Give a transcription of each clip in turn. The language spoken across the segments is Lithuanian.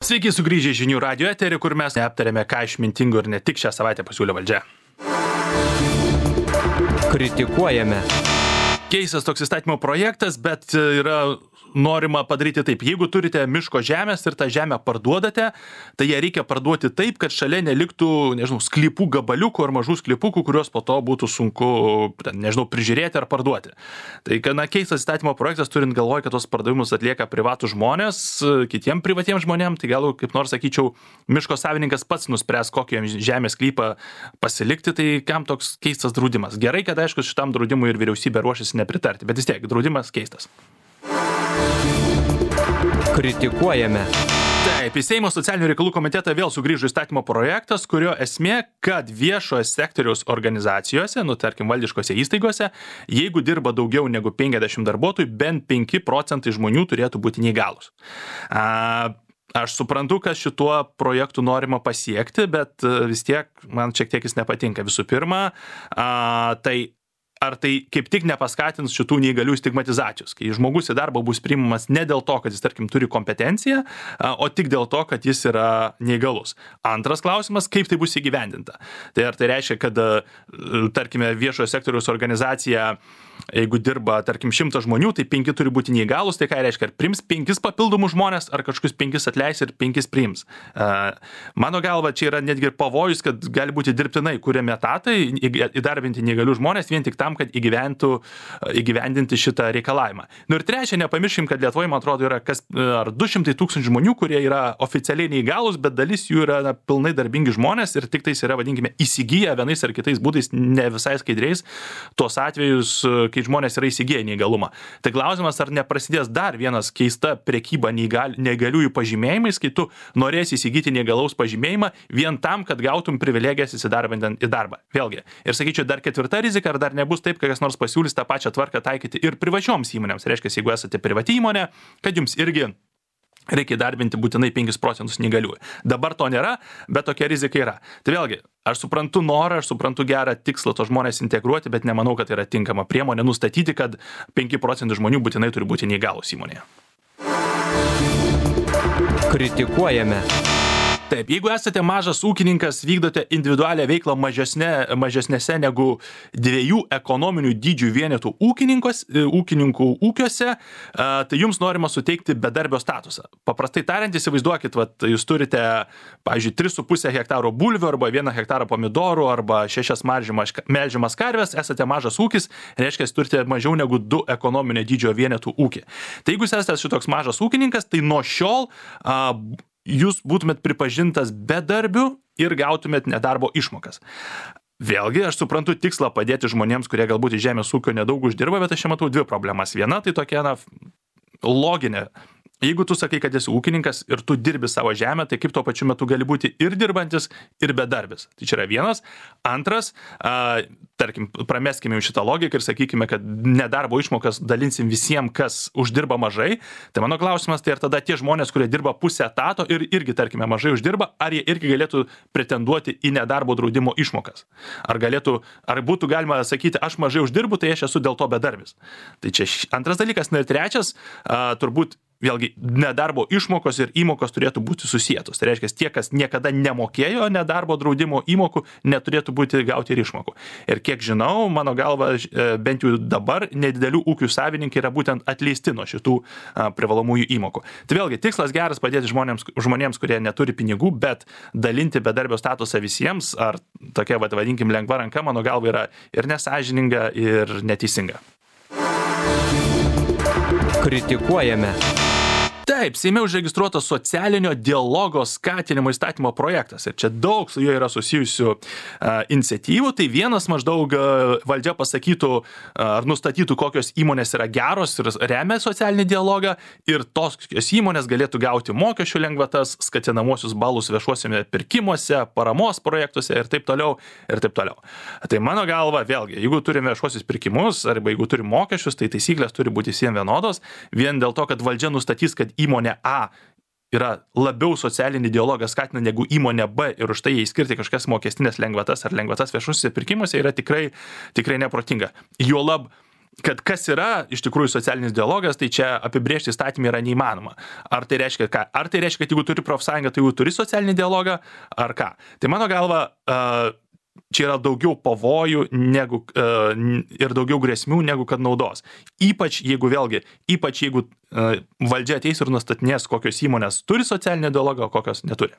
Sveiki sugrįžę į žinių radio eterį, kur mes aptarėme, ką išmintingo ir ne tik šią savaitę pasiūlė valdžia. Kritikuojame. Keistas toks įstatymo projektas, bet yra norima padaryti taip. Jeigu turite miško žemės ir tą žemę parduodate, tai ją reikia parduoti taip, kad šalia neliktų, sklypų gabaliukų ar mažų sklypukų, kuriuos po to būtų sunku, prižiūrėti ar parduoti. Tai keistas įstatymo projektas, turint galvoj, kad tos pardavimus atlieka privatų žmonės, kitiem privatiems žmonėms, tai gal kaip nors sakyčiau, miško savininkas pats nuspręs, kokį žemės sklypą pasilikti, tai kam toks keistas draudimas. Gerai, kad aišku, šitam draudimui ir vyriausybė ruošiasi nepritarti, bet vis tiek, draudimas keistas. Kritikuojame. Taip, į Seimo socialinių reikalų komitetą vėl sugrįžo įstatymo projektas, kurio esmė, kad viešojo sektoriaus organizacijose, tarkim, valdiškose įstaigose, jeigu dirba daugiau negu 50 darbuotojų, bent 5% žmonių turėtų būti neįgalūs. Aš suprantu, kad šituo projektu norima pasiekti, bet vis tiek man šiek tiek jis nepatinka. Visų pirma, ar tai kaip tik nepaskatins šitų neįgalių stigmatizacijos, kai žmogus į darbą bus priimamas ne dėl to, kad jis, tarkim, turi kompetenciją, o tik dėl to, kad jis yra neįgalus. Antras klausimas, kaip tai bus įgyvendinta. Tai ar tai reiškia, kad, tarkime, viešojo sektoriaus organizacija, jeigu dirba, tarkim, 100 žmonių, tai 5 turi būti neįgalus, tai ką reiškia, ar priims 5 papildomus žmonės, ar kažkokius 5 atleis ir 5 priims. Mano galva, čia yra netgi pavojus, kad gali būti dirbtinai kuriami etatai, įdarbinti neįgalių žmonės vien tik tam, kad įgyvendinti šitą reikalavimą. Ir trečia, nepamirškim, kad Lietuvoje, man atrodo, yra ar 200 000 žmonių, kurie yra oficialiai neįgalus, bet dalis jų yra pilnai darbingi žmonės ir tik tais yra, vadinkime, įsigiję vienais ar kitais būdais, ne visai skaidriais, tuos atvejus, kai žmonės yra įsigiję neįgalumą. Tai klausimas, ar neprasidės dar vienas keista prekyba neįgaliųjų pažymėjimais, kai tu norėsi įsigyti neįgalaus pažymėjimą vien tam, kad gautum privilegijas įsidarbinant į darbą. Vėlgi. Ir sakyčiau, dar ketvirta rizika, ar dar nebus taip, kad kas nors pasiūlys tą pačią tvarką taikyti ir privačioms įmonėms. Reiškia, jeigu esate privati įmonė, kad jums irgi reikia įdarbinti būtinai 5% neįgaliųjų. Dabar to nėra, bet tokia rizika yra. Tai vėlgi, aš suprantu norą, aš suprantu gerą tikslą to žmonės integruoti, bet nemanau, kad tai yra tinkama priemonė nustatyti, kad 5% žmonių būtinai turi būti neįgalūs įmonėje. Kritikuojame. Taip, jeigu esate mažas ūkininkas, vykdote individualią veiklą mažesnėse negu 2 ekonominių dydžių vienetų ūkininkų ūkiuose, tai jums norima suteikti bedarbio statusą. Paprastai tariant, įsivaizduokit, jūs turite, pavyzdžiui, 3,5 hektaro bulvių arba 1 hektarą pomidorų arba 6 melžiamas karves, esate mažas ūkis, reiškia, jūs turite mažiau negu 2 ekonominio dydžio vienetų ūkį. Tai jeigu esate šitoks mažas ūkininkas, tai nuo šiol jūs būtumėt pripažintas bedarbiu ir gautumėt nedarbo išmokas. Vėlgi, aš suprantu tikslą padėti žmonėms, kurie galbūt iš žemės ūkio nedaug uždirba, bet aš čia matau 2 problemas. Viena tai tokia, loginė. Jeigu tu sakai, kad esi ūkininkas ir tu dirbi savo žemę, tai kaip tuo pačiu metu gali būti ir dirbantis, ir bedarbis. Tai čia yra vienas. Antras, tarkim, prameskime jau šitą logiką ir sakykime, kad nedarbo išmokas dalinsim visiems, kas uždirba mažai. Tai mano klausimas, tai ar tada tie žmonės, kurie dirba pusę etato ir irgi, tarkime, mažai uždirba, ar jie irgi galėtų pretenduoti į nedarbo draudimo išmokas? Ar būtų galima sakyti, aš mažai uždirbu, tai aš esu dėl to bedarbis? Tai čia antras dalykas. Ir trečias, turbūt vėlgi, nedarbo išmokos ir įmokos turėtų būti susietos. Tai reiškia, tie, kas niekada nemokėjo nedarbo draudimo įmokų, neturėtų būti gauti ir išmokų. Ir kiek žinau, mano galva, bent jau dabar nedidelių ūkių savininkai yra būtent atleisti nuo šitų privalomųjų įmokų. Tai vėlgi, tikslas geras padėti žmonėms, kurie neturi pinigų, bet dalinti bedarbio statusą visiems, ar tokia, vadinkim, lengva ranka, mano galva, yra ir nesąžininga, ir neteisinga. Kritikuojame. Taip, Seime užregistruotas socialinio dialogo skatinimo įstatymo projektas. Ir čia daug su juo yra susijusių iniciatyvų. Tai vienas maždaug valdžia pasakytų ar nustatytų, kokios įmonės yra geros ir remia socialinį dialogą. Ir tos įmonės galėtų gauti mokesčių lengvatas, skatinamosius balus viešuosiuose pirkimuose, paramos projektuose ir taip toliau, ir taip toliau. Tai mano galva, vėlgi, jeigu turime viešuosius pirkimus arba jeigu turime mokesčius, tai taisyklės turi būti visiems vienodos. Vien dėl to, kad valdžia nustatys, kad įmonė A yra labiau socialinį dialogą skatina negu įmonė B ir už tai jai skirti kažkas mokestinės lengvatas ar lengvatas viešuosiuose pirkimuose yra tikrai neprotinga. Juolab kad kas yra iš tikrųjų socialinis dialogas, tai čia apibrėžti įstatymą yra neįmanoma. Ar tai reiškia ką? Ar tai reiškia, kad jeigu turi profsąjungą, tai jau turi socialinį dialogą, ar ką? Tai mano galva, čia yra daugiau pavojų ir daugiau grėsmių negu kad naudos. Ypač jeigu valdžia ateis ir nustatinės, kokios įmonės turi socialinį dialogą, o kokios neturi.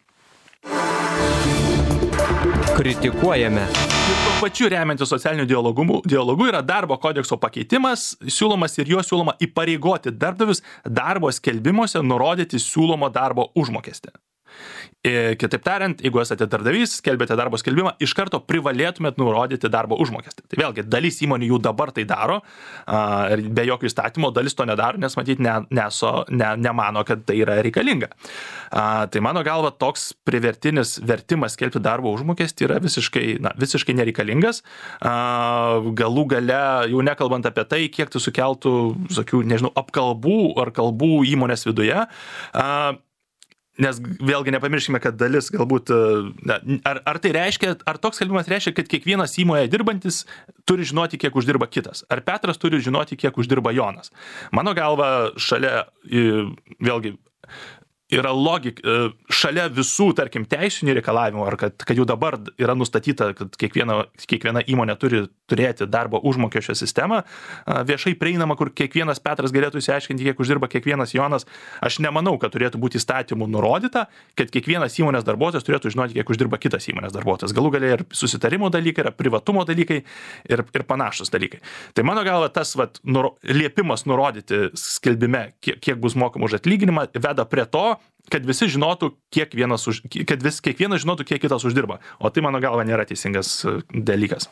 Kritikuojame. Ir tuo pačiu remiantis socialiniu dialogu yra darbo kodekso pakeitimas, siūlomas ir juo siūloma įpareigoti darbdavius darbo skelbimuose nurodyti siūlomo darbo užmokestį. Kitaip tariant, jeigu esate darbdavys, skelbėte darbo skelbimą, iš karto privalėtumėt nurodyti darbo užmokestį. Tai vėlgi, dalis įmonių jau dabar tai daro, ir be jokio įstatymo dalis to nedaro, nes matyt nemano, kad tai yra reikalinga. Tai mano galva, toks privertinis vertimas skelbti darbo užmokestį yra visiškai nereikalingas. Galų gale, jau nekalbant apie tai, kiek tai sukeltų, apkalbų ar kalbų įmonės viduje. Nes vėlgi nepamirškime, kad dalis galbūt, ar tai reiškia, ar toks skelbimas reiškia, kad kiekvienas įmonėje dirbantis turi žinoti, kiek uždirba kitas. Ar Petras turi žinoti, kiek uždirba Jonas. Mano galva, šalia, vėlgi, yra šalia visų, tarkim, teisinių reikalavimų, ar kad jau dabar yra nustatyta, kad kiekviena įmonė turi turėti darbo užmokesčio sistemą, viešai prieinama, kur kiekvienas Petras galėtų išsiaiškinti, kiek uždirba kiekvienas Jonas. Aš nemanau, kad turėtų būti įstatymų nurodyta, kad kiekvienas įmonės darbuotojas turėtų žinoti, kiek uždirba kitas įmonės darbuotojas. Galų galia ir susitarimo dalykai, ir privatumo dalykai, ir panašus dalykai. Tai mano galva, tas liepimas nurodyti skelbime, kiek bus mokama už atlyginimą, veda prie to, kad visi žinotų, kiekvienas žinotų, kiek kitas uždirba. O tai, mano galva, nėra teisingas dalykas.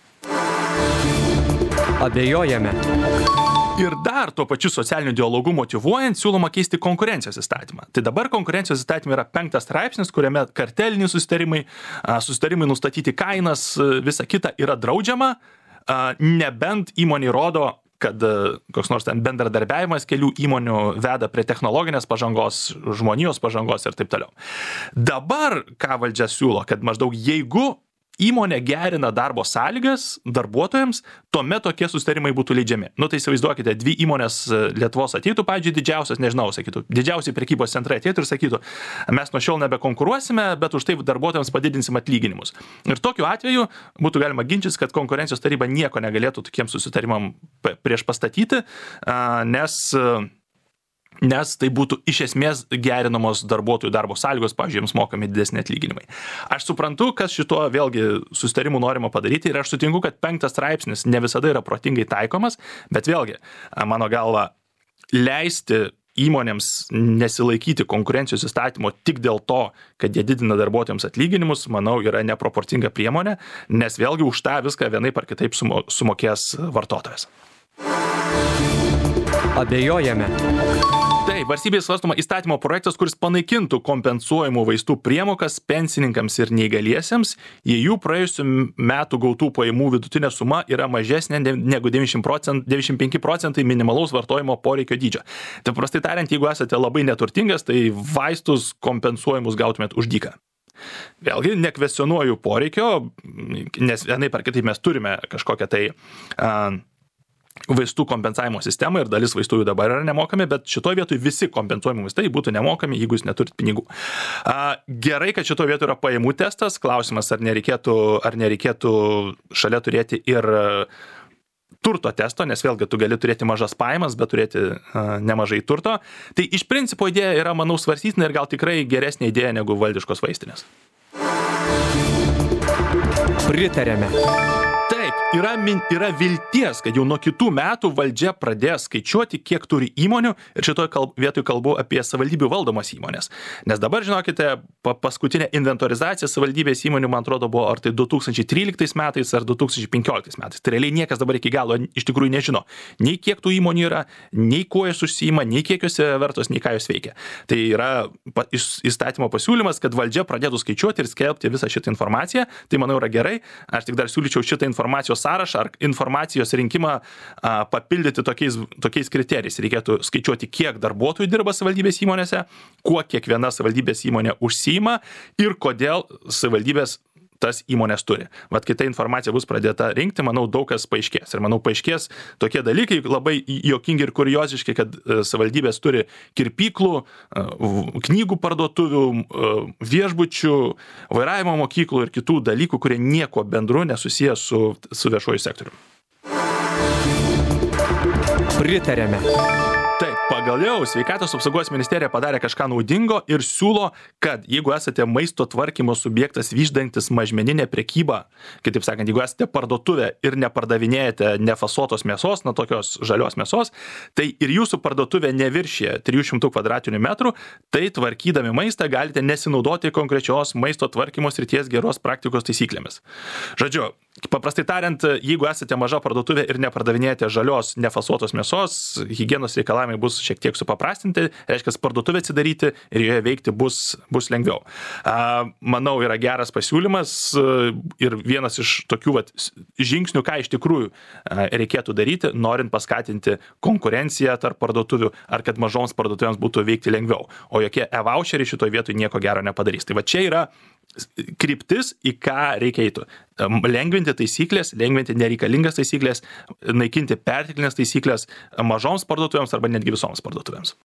Abejojame. Ir dar tuo pačiu socialiniu dialogu motyvuojant siūloma keisti konkurencijos įstatymą. Tai dabar konkurencijos įstatymė yra 5 straipsnis, kuriame karteliniai susitarimai nustatyti kainas, visa kita yra draudžiama, nebent įmonė rodo, kad koks nors ten bendradarbiavimas kelių įmonių veda prie technologinės pažangos, žmonijos pažangos ir taip toliau. Dabar, ką valdžia siūlo, kad maždaug jeigu įmonė gerina darbo sąlygas darbuotojams, tuomet tokie susitarimai būtų leidžiami. Tai įsivaizduokite, 2 įmonės Lietuvos ateitų, pavyzdžiui, didžiausios, sakytų, didžiausiai prekybos centrai ateitų ir sakytų, mes nuo šiol nebekonkuruosime, bet už tai darbuotojams padidinsim atlyginimus. Ir tokiu atveju būtų galima ginčytis, kad konkurencijos taryba nieko negalėtų tokiems susitarimam prieš pastatyti, nes tai būtų iš esmės gerinamos darbuotojų darbo sąlygos, pavyzdžiui, jiems mokami didesni atlyginimai. Aš suprantu, kas šito vėlgi susitarimų norima padaryti ir aš sutinku, kad 5 straipsnis ne visada yra protingai taikomas, bet vėlgi, mano galva, leisti įmonėms nesilaikyti konkurencijos įstatymo tik dėl to, kad jie didina darbuotojams atlyginimus, manau, yra neproporcinga priemonė, nes vėlgi už tą viską vienaip ar kitaip sumokės vartotojas. Abejojame. Taip, valstybės svarstoma įstatymo projektas, kuris panaikintų kompensuojamų vaistų priemokas pensininkams ir neįgaliesiems, jei jų praėjusių metų gautų pajamų vidutinė suma yra mažesnė negu 95 procentai minimalaus vartojimo poreikio dydžio. Tai prastai tariant, jeigu esate labai neturtingas, tai vaistus kompensuojamus gautumėt už dyką. Vėlgi, nekvestionuoju poreikio, nes vienaip ar kitaip mes turime kažkokią tai vaistų kompensavimo sistemą ir dalis vaistų jų dabar yra nemokami, bet šitoje vietoje visi kompensuojami vaistai būtų nemokami, jeigu jūs neturit pinigų. Gerai, kad šitoje vietoje yra pajamų testas. Klausimas, ar nereikėtų šalia turėti ir turto testo, nes vėlgi tu gali turėti mažas pajamas, bet turėti nemažai turto. Tai iš principo idėja yra, manau, svarstytina ir gal tikrai geresnė idėja negu valdiškos vaistinės. Pritarėme. Taip, yra vilties, kad jau nuo kitų metų valdžia pradės skaičiuoti, kiek turi įmonių, ir šitoje vietoje kalbu apie savivaldybių valdomas įmonės. Nes dabar, žinokite, paskutinė inventorizacija savivaldybės įmonių, man atrodo, buvo ar tai 2013 metais ar 2015 metais. Tai realiai niekas dabar iki galo iš tikrųjų nežino, nei kiek tų įmonių yra, nei kuo jos užsiima, nei kiek jos vertos, nei ką jos veikia. Tai yra įstatymo pasiūlymas, kad valdžia pradėtų skaičiuoti ir skelbti visą šitą informaciją. Tai, manau, yra gerai. Aš tik dar siūlyčiau šitą informacijos sąrašą ar informacijos rinkimą papildyti tokiais kriterijais. Reikėtų skaičiuoti, kiek darbuotojų dirba savivaldybės įmonėse, kuo kiekviena savivaldybės įmonė užsiima ir kodėl savivaldybės tas įmonės turi. Vat kai ta informacija bus pradėta rinkti, manau, daug kas paaiškės. Ir manau, paaiškės tokie dalykai labai juokingi ir kurioziški, kad savivaldybės turi kirpyklų, knygų parduotuvių, viešbučių, vairavimo mokyklų ir kitų dalykų, kurie nieko bendru nesusiję su viešuoju sektoriumi. Pritarėme. Taip, pagaliau sveikatos apsaugos ministerija padarė kažką naudingo ir siūlo, kad jeigu esate maisto tvarkymo subjektas vykdantis mažmeninę prekybą, kitaip sakant, jeigu esate parduotuvė ir nepardavinėjate nefasuotos mėsos, tokios žalios mėsos, tai ir jūsų parduotuvė neviršė 300 kvadratinių metrų, tai tvarkydami maistą galite nesinaudoti konkrečios maisto tvarkymo srities geros praktikos taisyklėmis. Žodžiu, paprastai tariant, jeigu esate maža parduotuvė ir nepardavinėjate žalios nefasuotos mėsos, higienos reikalavimai bus šiek tiek supaprastinti, reiškia, parduotuvę atsidaryti ir joje veikti bus lengviau. Manau, yra geras pasiūlymas ir vienas iš tokių žingsnių, ką iš tikrųjų reikėtų daryti, norint paskatinti konkurenciją tarp parduotuvių ar kad mažoms parduotuvėms būtų veikti lengviau. O jokie e-voucheriai šitoje vietoje nieko gero nepadarys. Tai va čia yra kryptis, į ką reikia eiti. Lengvinti taisyklės, lengvinti nereikalingas taisyklės, naikinti perteklinės taisyklės mažoms parduotuvėms arba netgi visoms parduotuvėms.